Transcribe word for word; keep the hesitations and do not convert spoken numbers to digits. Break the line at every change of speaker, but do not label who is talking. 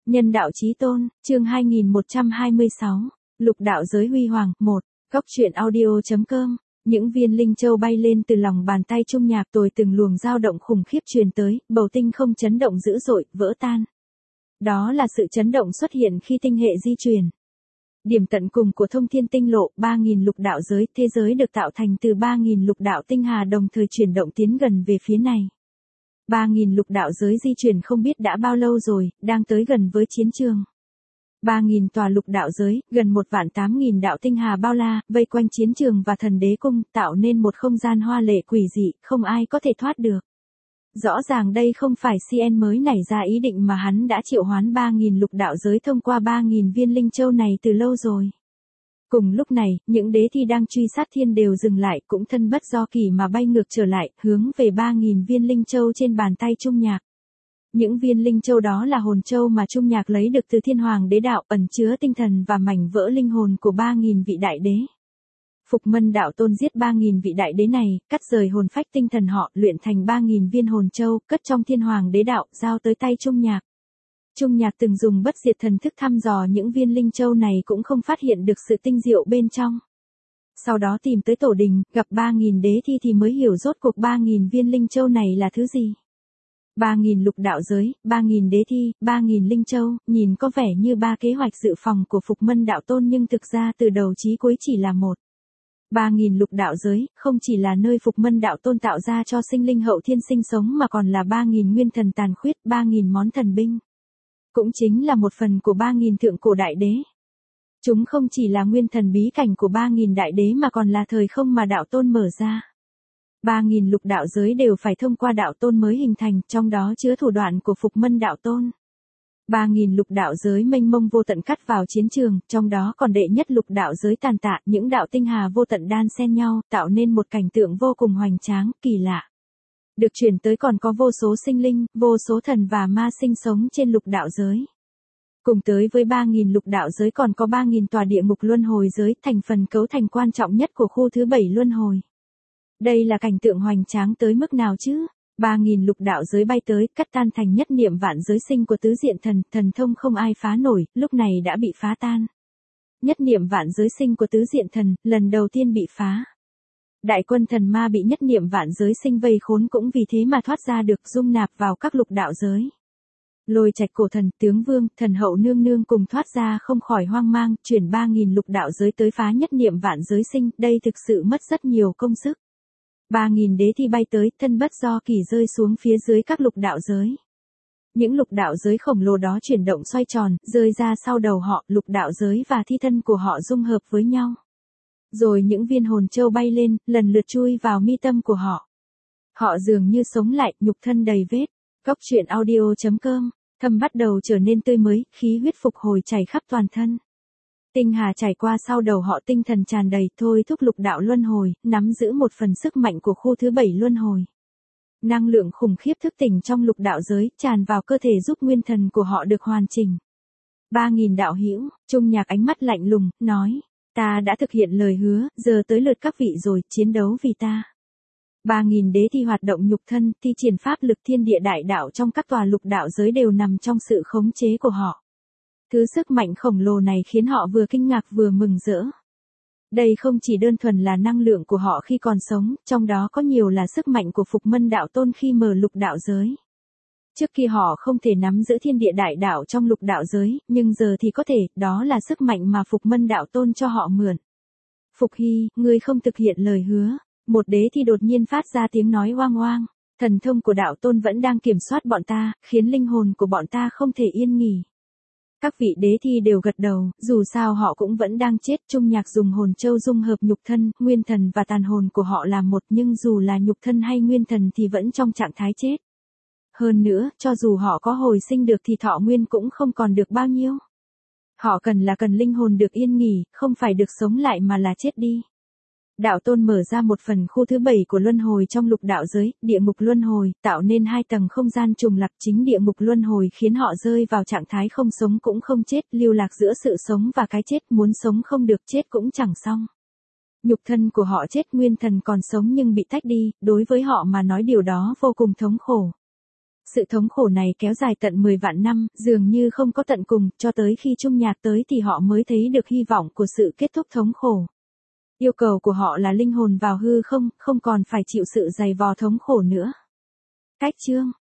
Nhân đạo chí tôn, chương hai nghìn một trăm hai mươi sáu, lục đạo giới huy hoàng, một, góc truyện audio.com, những viên linh châu bay lên từ lòng bàn tay Trung Nhạc tồi từng luồng dao động khủng khiếp truyền tới, bầu tinh không chấn động dữ dội, vỡ tan. Đó là sự chấn động xuất hiện khi tinh hệ di chuyển. Điểm tận cùng của thông thiên tinh lộ, ba nghìn lục đạo giới, thế giới được tạo thành từ ba nghìn lục đạo tinh hà đồng thời chuyển động tiến gần về phía này. ba nghìn lục đạo giới di chuyển không biết đã bao lâu rồi, đang tới gần với chiến trường. ba nghìn tòa lục đạo giới, gần một vạn tám nghìn đạo tinh hà bao la, vây quanh chiến trường và thần đế cung, tạo nên một không gian hoa lệ quỷ dị, không ai có thể thoát được. Rõ ràng đây không phải xê en mới nảy ra ý định mà hắn đã triệu hoán ba nghìn lục đạo giới thông qua ba nghìn viên linh châu này từ lâu rồi. Cùng lúc này, những đế thi đang truy sát thiên đều dừng lại, cũng thân bất do kỳ mà bay ngược trở lại, hướng về ba nghìn viên linh châu trên bàn tay Trung Nhạc. Những viên linh châu đó là hồn châu mà Trung Nhạc lấy được từ thiên hoàng đế đạo, ẩn chứa tinh thần và mảnh vỡ linh hồn của ba nghìn vị đại đế. Phục Mân đạo tôn giết ba nghìn vị đại đế này, cắt rời hồn phách tinh thần họ, luyện thành ba nghìn viên hồn châu, cất trong thiên hoàng đế đạo, giao tới tay Trung Nhạc. Trung Nhạc từng dùng bất diệt thần thức thăm dò những viên linh châu này cũng không phát hiện được sự tinh diệu bên trong. Sau đó tìm tới tổ đình, gặp ba nghìn đế thi thì mới hiểu rốt cuộc ba nghìn viên linh châu này là thứ gì. ba nghìn lục đạo giới, ba nghìn đế thi, ba nghìn linh châu, nhìn có vẻ như ba kế hoạch dự phòng của Phục Mân đạo tôn nhưng thực ra từ đầu chí cuối chỉ là một. ba nghìn lục đạo giới, không chỉ là nơi Phục Mân đạo tôn tạo ra cho sinh linh hậu thiên sinh sống mà còn là ba nghìn nguyên thần tàn khuyết, ba nghìn món thần binh. Cũng chính là một phần của ba nghìn thượng cổ đại đế. Chúng không chỉ là nguyên thần bí cảnh của ba nghìn đại đế mà còn là thời không mà đạo tôn mở ra. ba nghìn lục đạo giới đều phải thông qua đạo tôn mới hình thành, trong đó chứa thủ đoạn của Phục Mân đạo tôn. ba nghìn lục đạo giới mênh mông vô tận cắt vào chiến trường, trong đó còn đệ nhất lục đạo giới tàn tạ, những đạo tinh hà vô tận đan xen nhau, tạo nên một cảnh tượng vô cùng hoành tráng, kỳ lạ. Được chuyển tới còn có vô số sinh linh, vô số thần và ma sinh sống trên lục đạo giới. Cùng tới với ba nghìn lục đạo giới còn có ba nghìn tòa địa ngục luân hồi giới, thành phần cấu thành quan trọng nhất của khu thứ bảy luân hồi. Đây là cảnh tượng hoành tráng tới mức nào chứ? ba nghìn lục đạo giới bay tới, cắt tan thành nhất niệm vạn giới sinh của tứ diện thần, thần thông không ai phá nổi, lúc này đã bị phá tan. Nhất niệm vạn giới sinh của tứ diện thần, lần đầu tiên bị phá. Đại quân thần ma bị nhất niệm vạn giới sinh vây khốn cũng vì thế mà thoát ra được, dung nạp vào các lục đạo giới. Lôi Trạch cổ thần, tướng vương, thần hậu nương nương cùng thoát ra không khỏi hoang mang, chuyển ba nghìn lục đạo giới tới phá nhất niệm vạn giới sinh, đây thực sự mất rất nhiều công sức. ba nghìn đế thi bay tới, thân bất do kỳ rơi xuống phía dưới các lục đạo giới. Những lục đạo giới khổng lồ đó chuyển động xoay tròn, rơi ra sau đầu họ, lục đạo giới và thi thân của họ dung hợp với nhau. Rồi những viên hồn châu bay lên, lần lượt chui vào mi tâm của họ. Họ dường như sống lại, nhục thân đầy vết. Góc truyện audio.com, thâm bắt đầu trở nên tươi mới, khí huyết phục hồi chảy khắp toàn thân. Tinh hà trải qua sau đầu họ, tinh thần tràn đầy, thôi thúc lục đạo luân hồi, nắm giữ một phần sức mạnh của khu thứ bảy luân hồi. Năng lượng khủng khiếp thức tỉnh trong lục đạo giới, tràn vào cơ thể giúp nguyên thần của họ được hoàn chỉnh. ba nghìn đạo hữu, Trung Nhạc ánh mắt lạnh lùng, nói, ta đã thực hiện lời hứa, giờ tới lượt các vị rồi, chiến đấu vì ta. ba nghìn đế thi hoạt động nhục thân, thi triển pháp lực thiên địa đại đạo trong các tòa lục đạo giới đều nằm trong sự khống chế của họ. Thứ sức mạnh khổng lồ này khiến họ vừa kinh ngạc vừa mừng rỡ. Đây không chỉ đơn thuần là năng lượng của họ khi còn sống, trong đó có nhiều là sức mạnh của Phục Mân đạo tôn khi mở lục đạo giới. Trước khi họ không thể nắm giữ thiên địa đại đạo trong lục đạo giới, nhưng giờ thì có thể, đó là sức mạnh mà Phục Mân đạo tôn cho họ mượn. Phục Hy, ngươi không thực hiện lời hứa. Một đế thi đột nhiên phát ra tiếng nói oang oang. Thần thông của đạo tôn vẫn đang kiểm soát bọn ta, khiến linh hồn của bọn ta không thể yên nghỉ. Các vị đế thi đều gật đầu, dù sao họ cũng vẫn đang chết. Trung Nhạc dùng hồn châu dung hợp nhục thân, nguyên thần và tàn hồn của họ là một, nhưng dù là nhục thân hay nguyên thần thì vẫn trong trạng thái chết. Hơn nữa, cho dù họ có hồi sinh được thì thọ nguyên cũng không còn được bao nhiêu. Họ cần là cần linh hồn được yên nghỉ, không phải được sống lại mà là chết đi. Đạo tôn mở ra một phần khu thứ bảy của luân hồi trong lục đạo giới, địa ngục luân hồi, tạo nên hai tầng không gian trùng lặp. Chính địa ngục luân hồi khiến họ rơi vào trạng thái không sống cũng không chết, lưu lạc giữa sự sống và cái chết, muốn sống không được, chết cũng chẳng xong. Nhục thân của họ chết, nguyên thần còn sống nhưng bị tách đi, đối với họ mà nói điều đó vô cùng thống khổ. Sự thống khổ này kéo dài tận mười vạn năm, dường như không có tận cùng, cho tới khi Trung Nhạc tới thì họ mới thấy được hy vọng của sự kết thúc thống khổ. Yêu cầu của họ là linh hồn vào hư không, không còn phải chịu sự dày vò thống khổ nữa. Cách chương